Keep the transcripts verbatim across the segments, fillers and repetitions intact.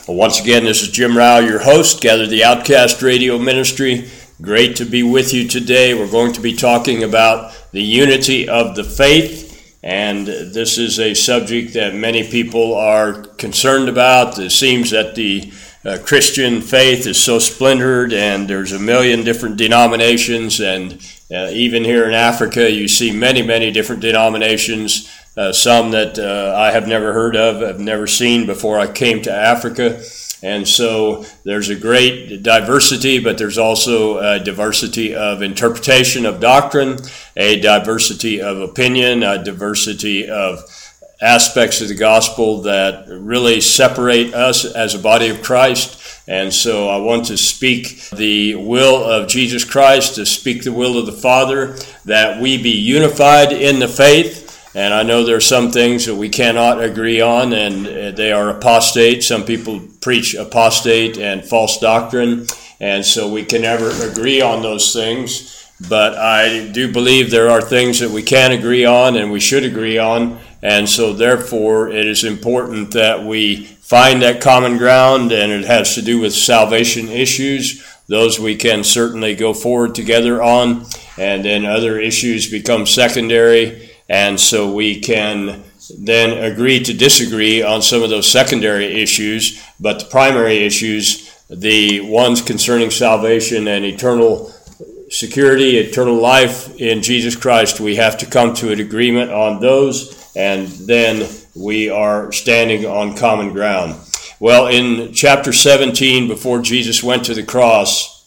Well, once again, this is Jim Rao, your host, Gather the Outcast Radio Ministry. Great to be with you today. We're going to be talking about the unity of the faith, and this is a subject that many people are concerned about. It seems that the uh, Christian faith is so splintered, and there's a million different denominations, and uh, even here in Africa, you see many, many different denominations. Uh, some that uh, I have never heard of, have never seen before I came to Africa. And so there's a great diversity, but there's also a diversity of interpretation of doctrine, a diversity of opinion, a diversity of aspects of the gospel that really separate us as a body of Christ. And so I want to speak the will of Jesus Christ, to speak the will of the Father, that we be unified in the faith. And I know there are some things that we cannot agree on, and they are apostate. Some people preach apostate and false doctrine, and so we can never agree on those things. But I do believe there are things that we can agree on and we should agree on, and so therefore it is important that we find that common ground, and it has to do with salvation issues. Those we can certainly go forward together on, and then other issues become secondary. And so we can then agree to disagree on some of those secondary issues, but the primary issues, the ones concerning salvation and eternal security, eternal life in Jesus Christ, we have to come to an agreement on those, and then we are standing on common ground. Well, in chapter seventeen, before Jesus went to the cross,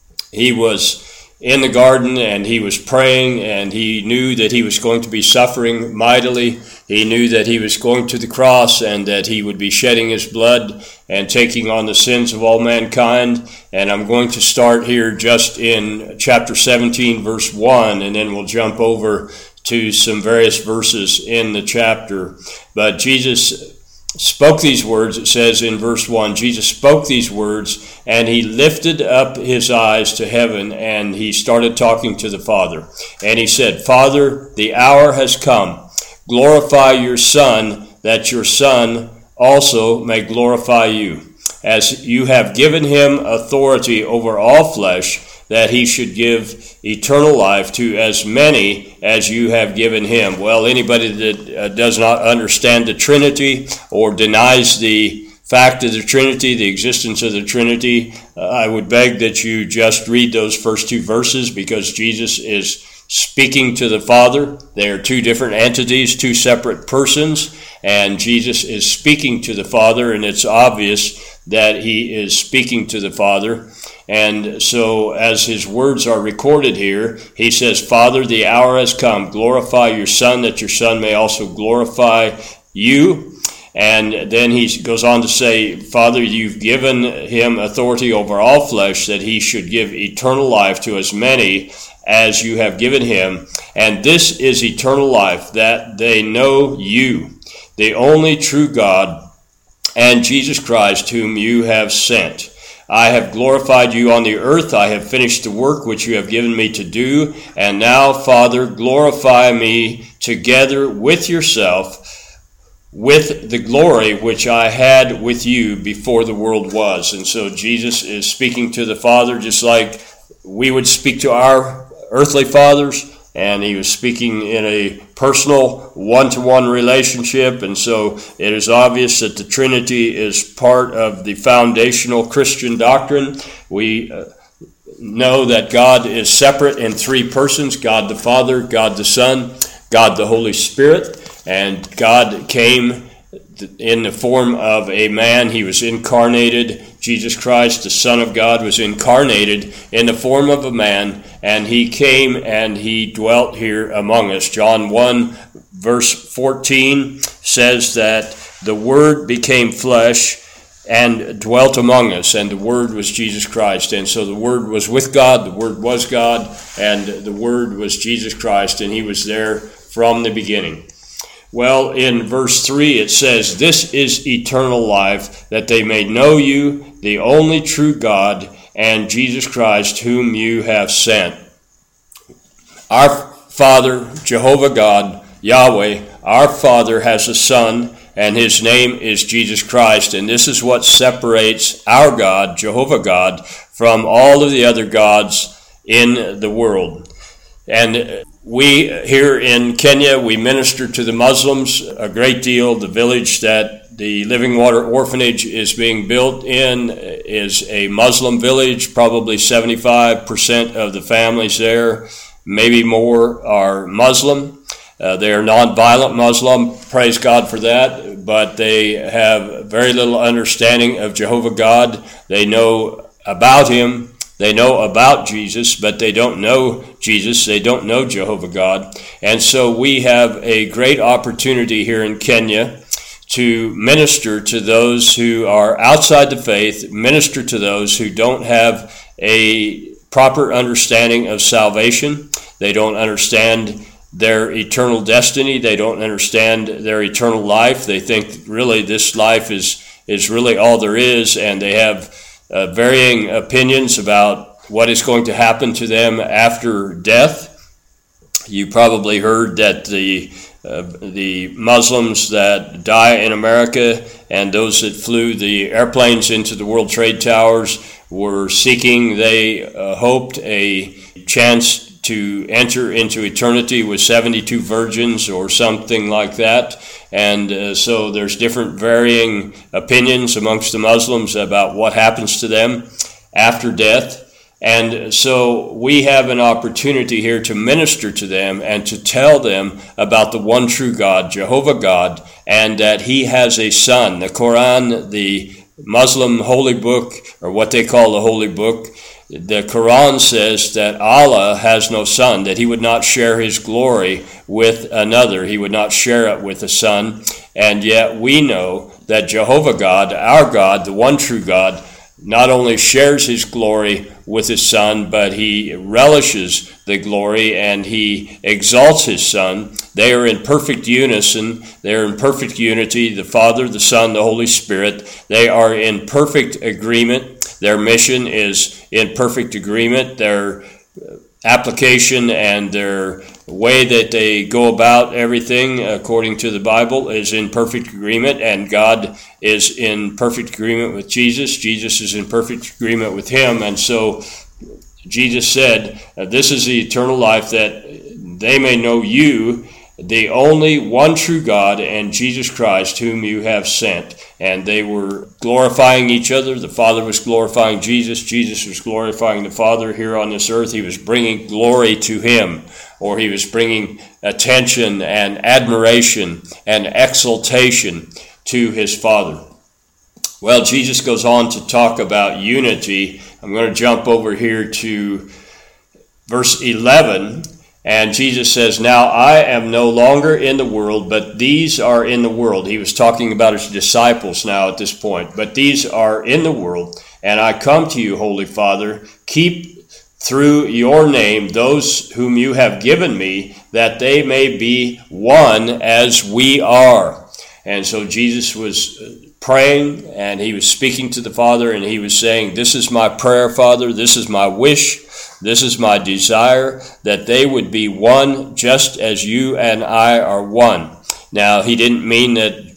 he was in the garden, and he was praying, and he knew that he was going to be suffering mightily. He knew that he was going to the cross, and that he would be shedding his blood and taking on the sins of all mankind. And I'm going to start here just in chapter seventeen, verse one, and then we'll jump over to some various verses in the chapter. But Jesus spoke these words. It says in verse one, Jesus spoke these words, and he lifted up his eyes to heaven, and he started talking to the Father. And he said, Father, the hour has come. Glorify your Son, that your Son also may glorify you, as you have given him authority over all flesh, that he should give eternal life to as many as you have given him. Well, anybody that uh, does not understand the Trinity or denies the fact of the Trinity, the existence of the Trinity, uh, I would beg that you just read those first two verses, because Jesus is speaking to the Father. They are two different entities, two separate persons, and Jesus is speaking to the Father, and it's obvious that he is speaking to the Father. And so as his words are recorded here, he says, Father, the hour has come. Glorify your Son, that your Son may also glorify you. And then he goes on to say, Father, you've given him authority over all flesh, that he should give eternal life to as many as you have given him. And this is eternal life, that they know you, the only true God, and Jesus Christ, whom you have sent. I have glorified you on the earth. I have finished the work which you have given me to do. And now, Father, glorify me together with yourself, with the glory which I had with you before the world was. And so Jesus is speaking to the Father just like we would speak to our earthly fathers. And he was speaking in a personal, one-to-one relationship. And so it is obvious that the Trinity is part of the foundational Christian doctrine. We uh, know that God is separate in three persons: God the Father, God the Son, God the Holy Spirit. And God came in the form of a man. He was incarnated. Jesus Christ, the Son of God, was incarnated in the form of a man, and he came and he dwelt here among us. John one, verse fourteen says that the Word became flesh and dwelt among us, and the Word was Jesus Christ. And so the Word was with God, the Word was God, and the Word was Jesus Christ, and he was there from the beginning. Well, in verse three it says, this is eternal life, that they may know you, the only true God, and Jesus Christ, whom you have sent. Our Father, Jehovah God, Yahweh, our Father, has a Son, and his name is Jesus Christ. And this is what separates our God, Jehovah God, from all of the other gods in the world. And we here in Kenya, we minister to the Muslims a great deal. The village that the Living Water Orphanage is being built in is a Muslim village. Probably seventy-five percent of the families there, maybe more, are Muslim. Uh, they are nonviolent Muslim, praise God for that, but they have very little understanding of Jehovah God. They know about him. They know about Jesus, but they don't know Jesus. They don't know Jehovah God. And so we have a great opportunity here in Kenya to minister to those who are outside the faith, minister to those who don't have a proper understanding of salvation. They don't understand their eternal destiny. They don't understand their eternal life. They think really this life is, is really all there is, and they have Uh, varying opinions about what is going to happen to them after death. You probably heard that the uh, the Muslims that die in America and those that flew the airplanes into the World Trade Towers were seeking, they uh, hoped, a chance to enter into eternity with seventy-two virgins or something like that. And uh, so there's different varying opinions amongst the Muslims about what happens to them after death. And so we have an opportunity here to minister to them and to tell them about the one true God, Jehovah God, and that he has a son. The Quran, the Muslim holy book, or what they call the holy book, the Quran says that Allah has no son, that he would not share his glory with another. He would not share it with a son. And yet we know that Jehovah God, our God, the one true God, not only shares his glory with his son, but he relishes the glory and he exalts his son. They are in perfect unison. They are in perfect unity, the Father, the Son, the Holy Spirit. They are in perfect agreement. Their mission is in perfect agreement. Their application and their way that they go about everything according to the Bible is in perfect agreement, and God is in perfect agreement with Jesus. Jesus is in perfect agreement with him. And so Jesus said, this is the eternal life, that they may know you, the only one true God, and Jesus Christ, whom you have sent. And they were glorifying each other. The Father was glorifying Jesus. Jesus was glorifying the Father here on this earth. He was bringing glory to him, or he was bringing attention and admiration and exaltation to his Father. Well, Jesus goes on to talk about unity. I'm going to jump over here to verse eleven. And Jesus says, now I am no longer in the world, but these are in the world. He was talking about his disciples now at this point. But these are in the world, and I come to you, Holy Father. Keep through your name those whom you have given me, that they may be one as we are. And so Jesus was praying, and he was speaking to the Father, and he was saying, this is my prayer, Father. This is my wish. This is my desire, that they would be one just as you and I are one. Now, he didn't mean that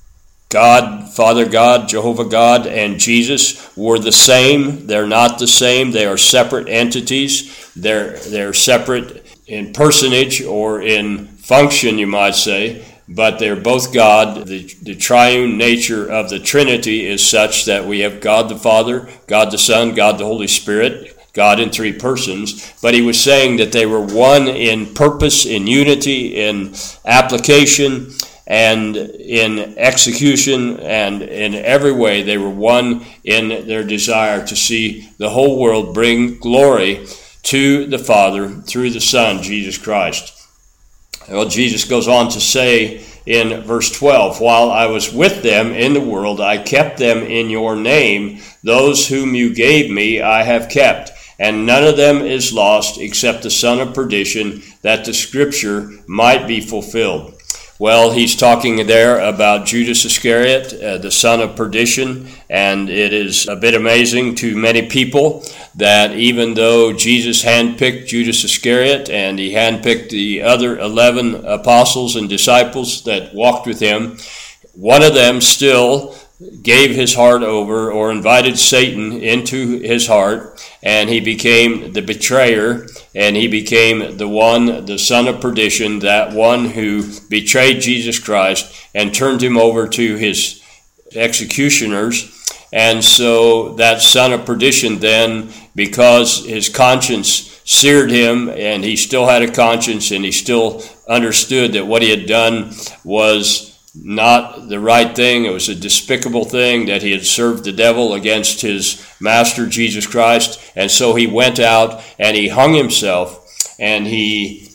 God, Father God, Jehovah God, and Jesus were the same. They're not the same. They are separate entities. They're, they're separate in personage or in function, you might say. But they're both God. The, the triune nature of the Trinity is such that we have God the Father, God the Son, God the Holy Spirit, God in three persons. But he was saying that they were one in purpose, in unity, in application, and in execution, and in every way. They were one in their desire to see the whole world bring glory to the Father through the Son, Jesus Christ. Well, Jesus goes on to say in verse twelve, while I was with them in the world, I kept them in your name. Those whom you gave me I have kept, and none of them is lost except the son of perdition, that the scripture might be fulfilled. Well, he's talking there about Judas Iscariot, uh, the son of perdition, and it is a bit amazing to many people that even though Jesus handpicked Judas Iscariot and he handpicked the other eleven apostles and disciples that walked with him, one of them still gave his heart over, or invited Satan into his heart, and he became the betrayer, and he became the one, the son of perdition, that one who betrayed Jesus Christ and turned him over to his executioners. And so that son of perdition then, because his conscience seared him, and he still had a conscience, and he still understood that what he had done was not the right thing, it was a despicable thing, that he had served the devil against his master Jesus Christ, and so he went out and he hung himself, and he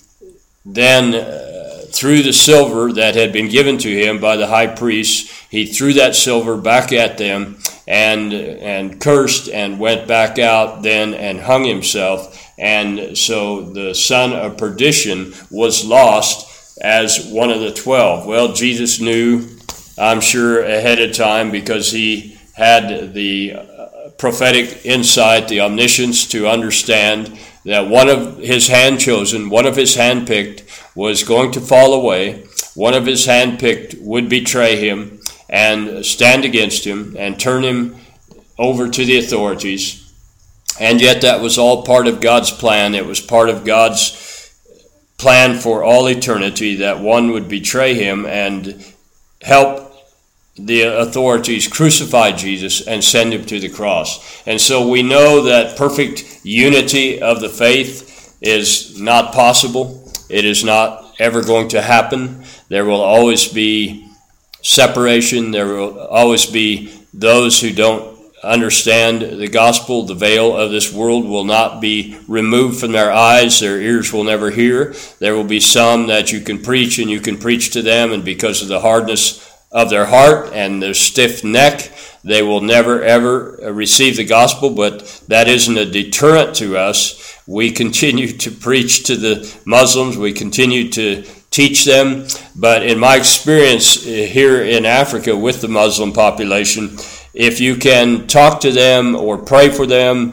then uh, threw the silver that had been given to him by the high priest, he threw that silver back at them, and and cursed, and went back out then and hung himself. And so the son of perdition was lost as one of the twelve. Well, Jesus knew, I'm sure, ahead of time, because he had the prophetic insight, the omniscience to understand that one of his hand-chosen, one of his hand-picked was going to fall away. One of his hand-picked would betray him and stand against him and turn him over to the authorities. And yet that was all part of God's plan. It was part of God's plan for all eternity, that one would betray him and help the authorities crucify Jesus and send him to the cross. And so we know that perfect unity of the faith is not possible. It is not ever going to happen. There will always be separation. There will always be those who don't understand the gospel. The veil of this world will not be removed from their eyes. Their ears will never hear. There will be some that you can preach, and you can preach to them, and because of the hardness of their heart and their stiff neck, they will never ever receive the gospel. But that isn't a deterrent to us. We continue to preach to the Muslims. We continue to teach them. But in my experience here in Africa with the Muslim population, if you can talk to them or pray for them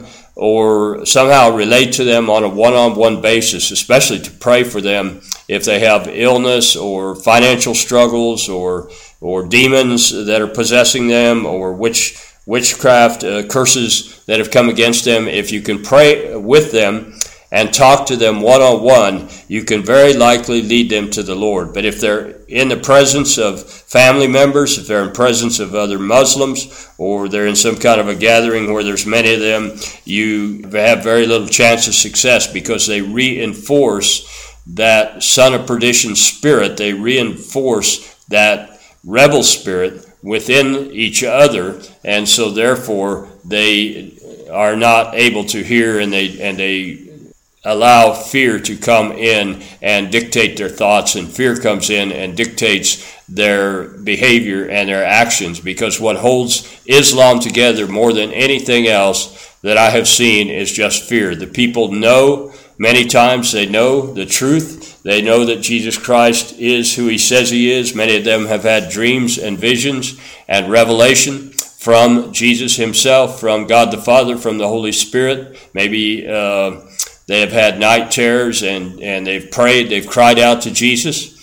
or somehow relate to them on a one-on-one basis, especially to pray for them if they have illness or financial struggles or or demons that are possessing them, or witch, witchcraft uh, curses that have come against them, if you can pray with them and talk to them one-on-one, you can very likely lead them to the Lord. But if they're in the presence of family members, if they're in presence of other Muslims, or they're in some kind of a gathering where there's many of them, you have very little chance of success, because they reinforce that son of perdition spirit. They reinforce that rebel spirit within each other, and so therefore they are not able to hear, and they and they allow fear to come in and dictate their thoughts, and fear comes in and dictates their behavior and their actions, because what holds Islam together more than anything else that I have seen is just fear. The people know, many times they know the truth. They know that Jesus Christ is who he says he is. Many of them have had dreams and visions and revelation from Jesus himself, from God the Father, from the Holy Spirit. Maybe uh, they have had night terrors, and, and they've prayed, they've cried out to Jesus,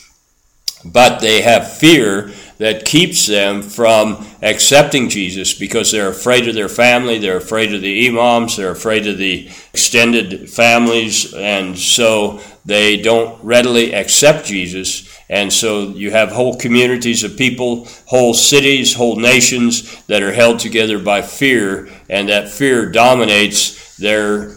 but they have fear that keeps them from accepting Jesus, because they're afraid of their family, they're afraid of the imams, they're afraid of the extended families, and so they don't readily accept Jesus. And so you have whole communities of people, whole cities, whole nations that are held together by fear, and that fear dominates their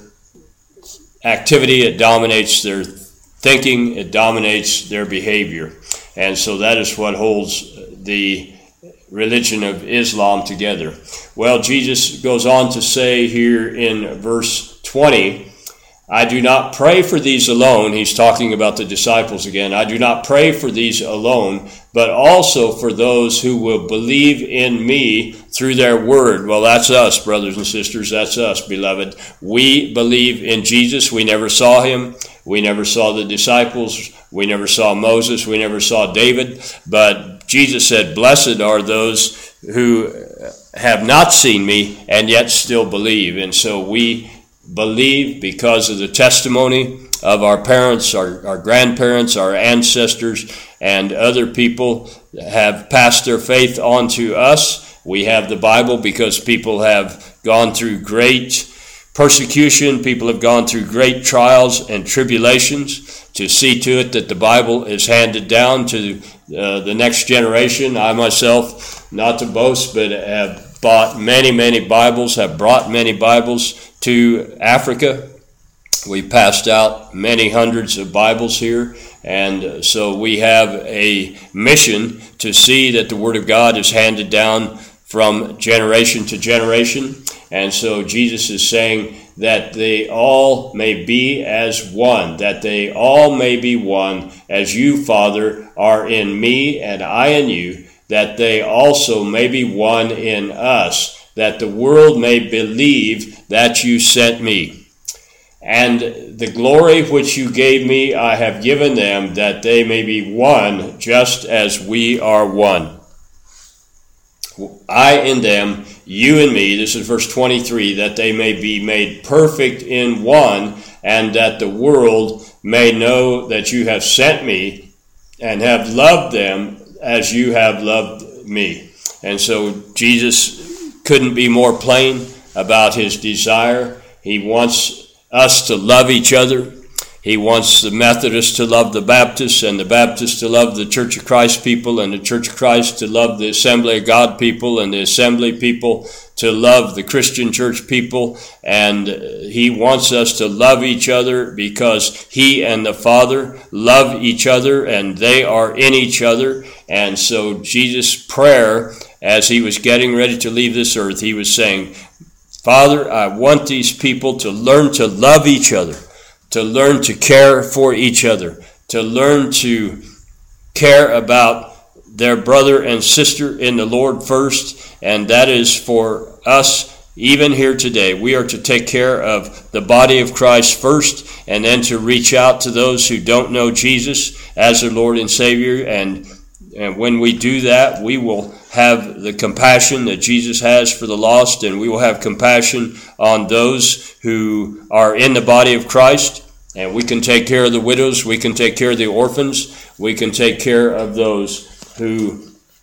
activity, it dominates their thinking, it dominates their behavior. And so that is what holds the religion of Islam together. Well, Jesus goes on to say here in verse twenty, I do not pray for these alone. He's talking about the disciples again. I do not pray for these alone, but also for those who will believe in me through their word. Well, that's us, brothers and sisters. That's us, beloved. We believe in Jesus. We never saw him. We never saw the disciples. We never saw Moses. We never saw David. But Jesus said, blessed are those who have not seen me and yet still believe. And so we believe because of the testimony of our parents, our, our grandparents, our ancestors, and other people have passed their faith on to us. We have the Bible because people have gone through great persecution. People have gone through great trials and tribulations to see to it that the Bible is handed down to uh, the next generation. I myself, not to boast, but have bought many, many Bibles, have brought many Bibles to Africa. We passed out many hundreds of Bibles here, and so we have a mission to see that the Word of God is handed down from generation to generation. And so Jesus is saying that they all may be as one, that they all may be one, as you, Father, are in me and I in you, that they also may be one in us, that the world may believe that you sent me. And the glory which you gave me I have given them, that they may be one, just as we are one. I in them, you in me, this is verse twenty-three, that they may be made perfect in one, and that the world may know that you have sent me and have loved them as you have loved me. And so Jesus couldn't be more plain about his desire. He wants us to love each other. He wants the Methodists to love the Baptists, and the Baptists to love the Church of Christ people, and the Church of Christ to love the Assembly of God people, and the Assembly people to love the Christian church people. And he wants us to love each other because he and the Father love each other, and they are in each other. And so Jesus' prayer, as he was getting ready to leave this earth, he was saying, Father, I want these people to learn to love each other, to learn to care for each other, to learn to care about their brother and sister in the Lord first. And that is for us, even here today. We are to take care of the body of Christ first, and then to reach out to those who don't know Jesus as their Lord and Savior. And, and when we do that, we will have the compassion that Jesus has for the lost, and we will have compassion on those who are in the body of Christ. And we can take care of the widows, we can take care of the orphans, we can take care of those who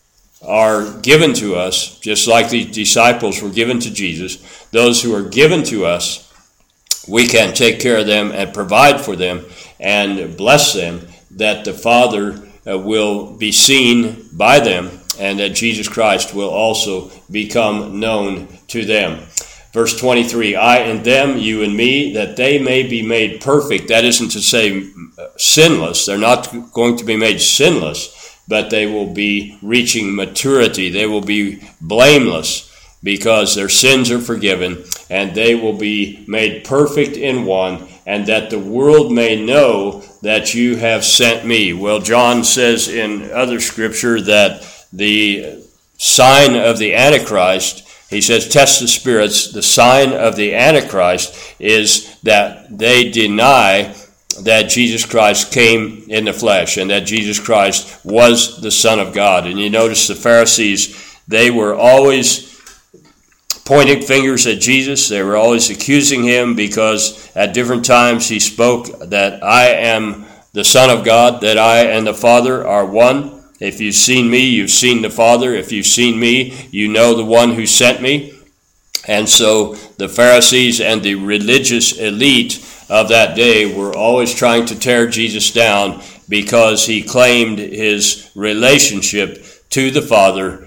are given to us, just like the disciples were given to Jesus. Those who are given to us, we can take care of them and provide for them and bless them, that the Father uh, will be seen by them, and that Jesus Christ will also become known to them. Verse twenty-three, I and them, you and me, that they may be made perfect. That isn't to say sinless. They're not going to be made sinless, but they will be reaching maturity. They will be blameless because their sins are forgiven, and they will be made perfect in one, and that the world may know that you have sent me. Well, John says in other scripture that the sign of the Antichrist, he says, test the spirits. The sign of the Antichrist is that they deny that Jesus Christ came in the flesh and that Jesus Christ was the Son of God. And you notice the Pharisees, they were always pointing fingers at Jesus. They were always accusing him because at different times he spoke that I am the Son of God, that I and the Father are one. If you've seen me, you've seen the Father. If you've seen me, you know the one who sent me. And so the Pharisees and the religious elite of that day were always trying to tear Jesus down because he claimed his relationship to the Father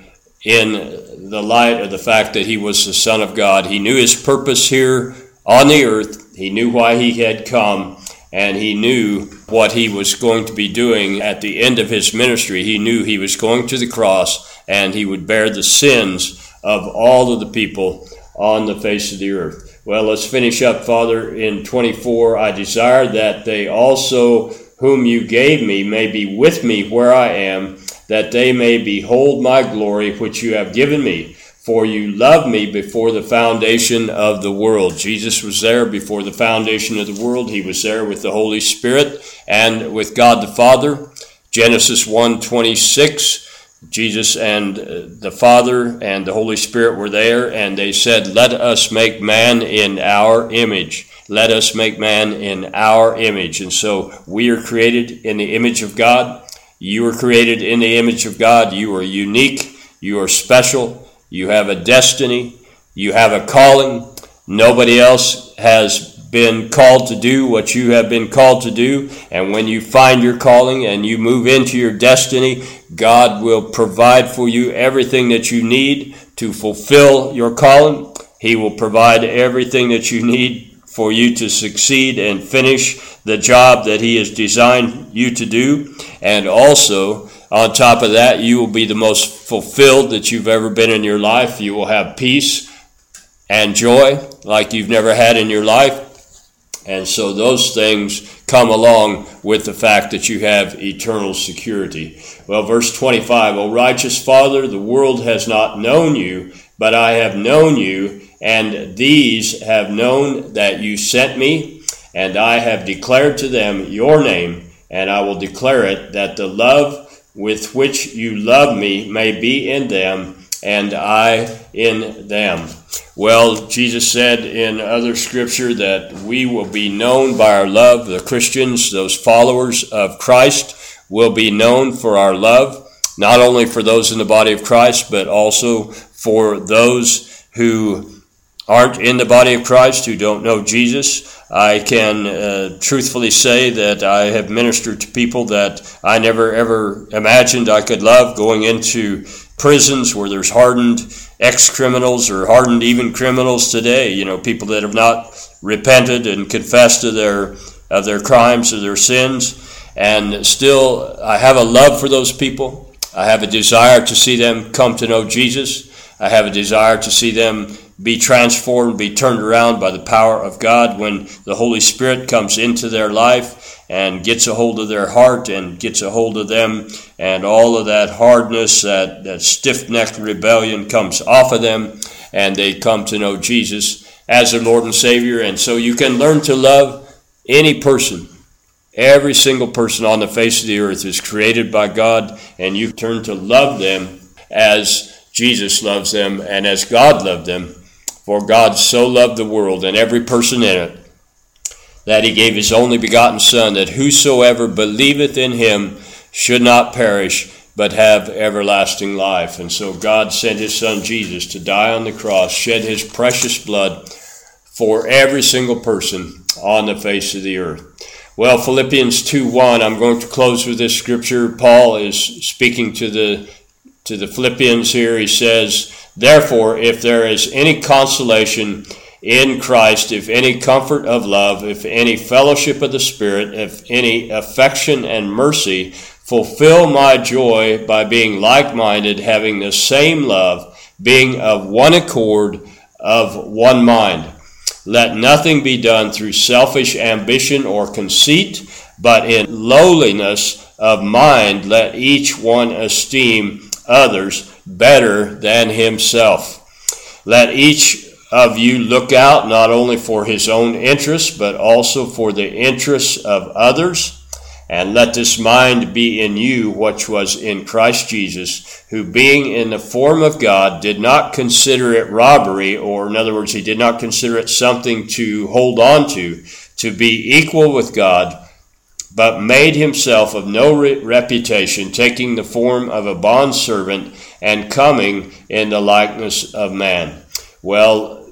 in the light of the fact that he was the Son of God. He knew his purpose here on the earth. He knew why he had come. And he knew what he was going to be doing at the end of his ministry. He knew he was going to the cross, and he would bear the sins of all of the people on the face of the earth. Well, let's finish up, Father, in twenty-four. I desire that they also whom you gave me may be with me where I am, that they may behold my glory which you have given me. For you loved me before the foundation of the world. Jesus was there before the foundation of the world. He was there with the Holy Spirit and with God the Father. Genesis one twenty-six, Jesus and the Father and the Holy Spirit were there, and they said, let us make man in our image. Let us make man in our image. And so we are created in the image of God. You were created in the image of God. You are unique. You are special. You have a destiny. You have a calling. Nobody else has been called to do what you have been called to do. And when you find your calling and you move into your destiny, God will provide for you everything that you need to fulfill your calling. He will provide everything that you need for you to succeed and finish the job that He has designed you to do. And also, on top of that, you will be the most fulfilled that you've ever been in your life. You will have peace and joy like you've never had in your life. And so those things come along with the fact that you have eternal security. Well, verse twenty-five, O righteous Father, the world has not known you, but I have known you, and these have known that you sent me, and I have declared to them your name, and I will declare it, that the love with which you love me may be in them, and I in them. Well, Jesus said in other scripture that we will be known by our love. The Christians, those followers of Christ, will be known for our love, not only for those in the body of Christ, but also for those who aren't in the body of Christ, who don't know Jesus. I can uh, truthfully say that I have ministered to people that I never ever imagined I could love, going into prisons where there's hardened ex-criminals or hardened even criminals today, you know, people that have not repented and confessed of their of their crimes or their sins. And still, I have a love for those people. I have a desire to see them come to know Jesus. I have a desire to see them be transformed, be turned around by the power of God when the Holy Spirit comes into their life and gets a hold of their heart and gets a hold of them, and all of that hardness, that, that stiff-necked rebellion comes off of them, and they come to know Jesus as their Lord and Savior. And so you can learn to love any person. Every single person on the face of the earth is created by God, and you turn to love them as Jesus loves them and as God loved them. For God so loved the world and every person in it, that He gave His only begotten Son, that whosoever believeth in Him should not perish, but have everlasting life. And so God sent His Son Jesus to die on the cross, shed His precious blood for every single person on the face of the earth. Well, Philippians two one, I'm going to close with this scripture. Paul is speaking to the to the Philippians here. He says, therefore, if there is any consolation in Christ, if any comfort of love, if any fellowship of the Spirit, if any affection and mercy, fulfill my joy by being like-minded, having the same love, being of one accord, of one mind. Let nothing be done through selfish ambition or conceit, but in lowliness of mind let each one esteem others better than himself. Let each of you look out not only for his own interests, but also for the interests of others. And let this mind be in you, which was in Christ Jesus, who being in the form of God did not consider it robbery, or in other words, he did not consider it something to hold on to, to be equal with God, but made himself of no re- reputation, taking the form of a bondservant and coming in the likeness of man. Well,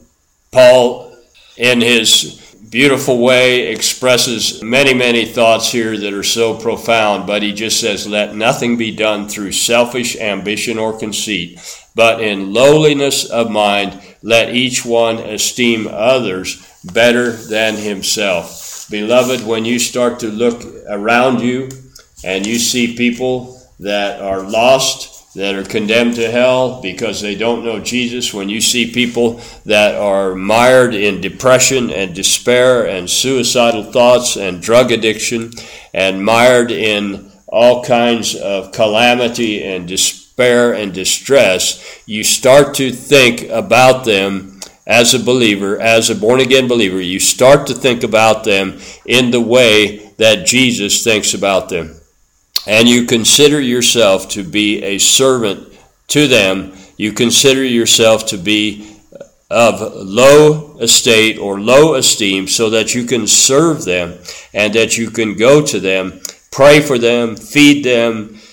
Paul, in his beautiful way, expresses many, many thoughts here that are so profound, but he just says, let nothing be done through selfish ambition or conceit, but in lowliness of mind, let each one esteem others better than himself. Beloved, when you start to look around you and you see people that are lost, that are condemned to hell because they don't know Jesus, when you see people that are mired in depression and despair and suicidal thoughts and drug addiction and mired in all kinds of calamity and despair and distress, you start to think about them as a believer, as a born-again believer. You start to think about them in the way that Jesus thinks about them. And you consider yourself to be a servant to them. You consider yourself to be of low estate or low esteem, so that you can serve them and that you can go to them, pray for them, feed them,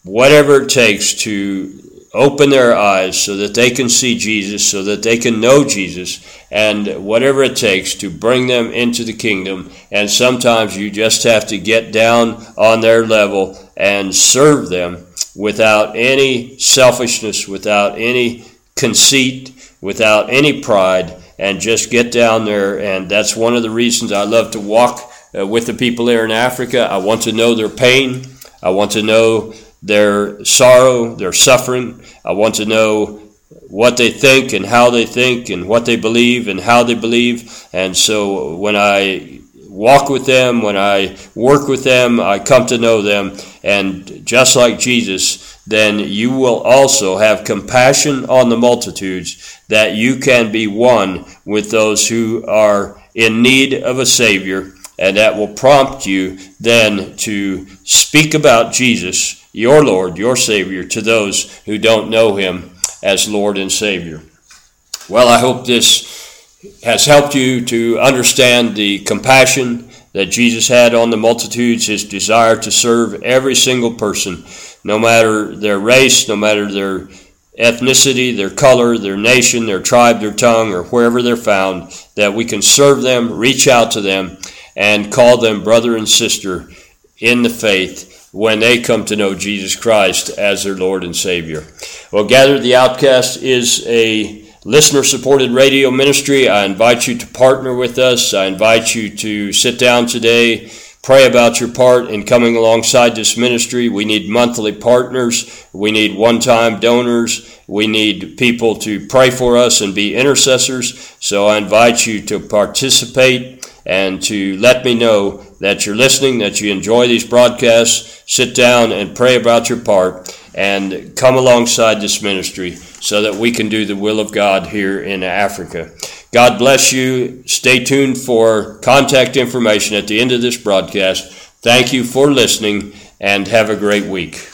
whatever it takes to open their eyes so that they can see Jesus, so that they can know Jesus, and whatever it takes to bring them into the kingdom. And sometimes you just have to get down on their level and serve them without any selfishness, without any conceit, without any pride, and just get down there. And that's one of the reasons I love to walk uh, with the people there in Africa. I want to know their pain. I want to know their sorrow, their suffering. I want to know what they think and how they think and what they believe and how they believe. And so when I walk with them, when I work with them, I come to know them. And just like Jesus, then you will also have compassion on the multitudes, that you can be one with those who are in need of a Savior. And that will prompt you then to speak about Jesus, your Lord, your Savior, to those who don't know Him as Lord and Savior. Well, I hope this has helped you to understand the compassion that Jesus had on the multitudes, His desire to serve every single person, no matter their race, no matter their ethnicity, their color, their nation, their tribe, their tongue, or wherever they're found, that we can serve them, reach out to them, and call them brother and sister in the faith when they come to know Jesus Christ as their Lord and Savior. Well, Gather the Outcast is a listener-supported radio ministry. I invite you to partner with us. I invite you to sit down today, pray about your part in coming alongside this ministry. We need monthly partners. We need one-time donors. We need people to pray for us and be intercessors. So I invite you to participate and to let me know that you're listening, that you enjoy these broadcasts. Sit down and pray about your part and come alongside this ministry so that we can do the will of God here in Africa. God bless you. Stay tuned for contact information at the end of this broadcast. Thank you for listening, and have a great week.